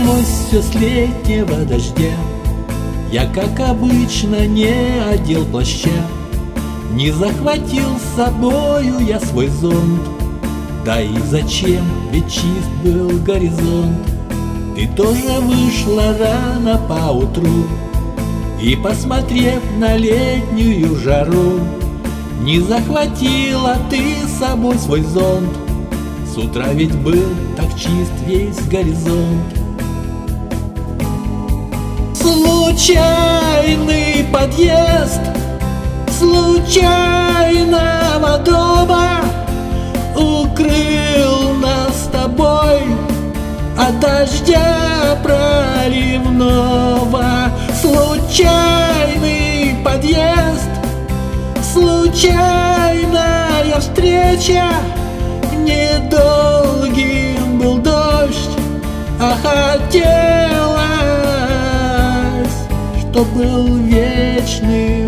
началось все с летнего дождя. Я, как обычно, не одел плаща, не захватил с собою я свой зонт. Да и зачем, ведь чист был горизонт. Ты тоже вышла рано поутру, и, посмотрев на летнюю жару, не захватила ты с собой свой зонт. С утра ведь был так чист весь горизонт. Случайный подъезд случайного дома укрыл нас с тобой от дождя проливного. Случайный подъезд, случайная встреча. Недолгим был дождь, а хотелось, чтоб был вечным.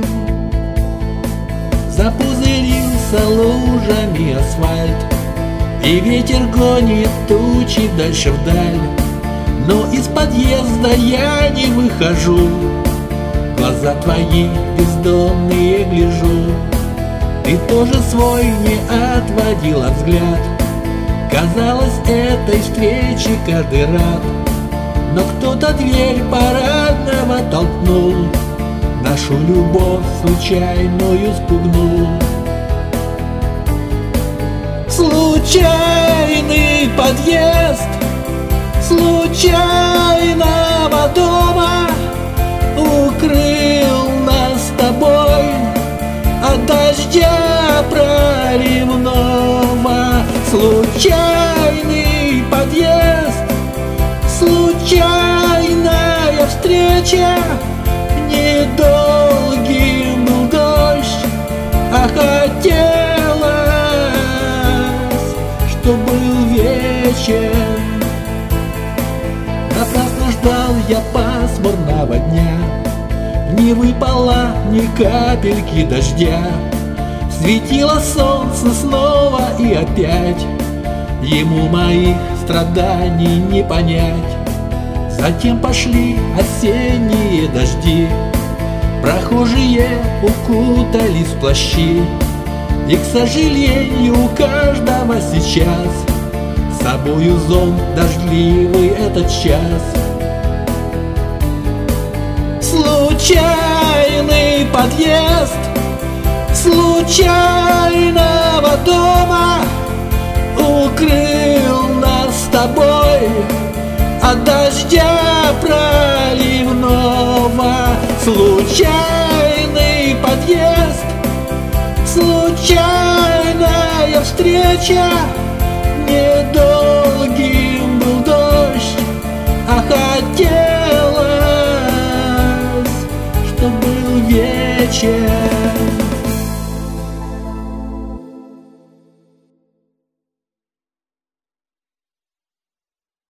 Запузырился лужами асфальт, и ветер гонит тучи дальше вдаль. Но из подъезда я не выхожу, глаза твои бездонные гляжу. Ты тоже свой не отводила взгляд. Казалось, этой встречи каждый рад. Но кто-то дверь парадного толкнул, нашу любовь случайную спугнул. Случайный подъезд случайного дома укрыл нас с тобой от дождя проливного. Случайный подъезд, случайная встреча. Недолгим был дождь, а хотелось, чтоб был вечер. Напрасно ждал я пасмурного дня, не выпало ни капельки дождя. Светило солнце снова и опять, ему моих страданий не понять. Затем пошли осенние дожди, прохожие укутались в плащи. И, к сожалению, у каждого сейчас с собою зонт дождливый этот час. Случайный подъезд случайного дома укрыл нас с тобой от дождя проливного. Случайный подъезд, случайная встреча. Недолгим был дождь, а хотелось, чтоб был вечер.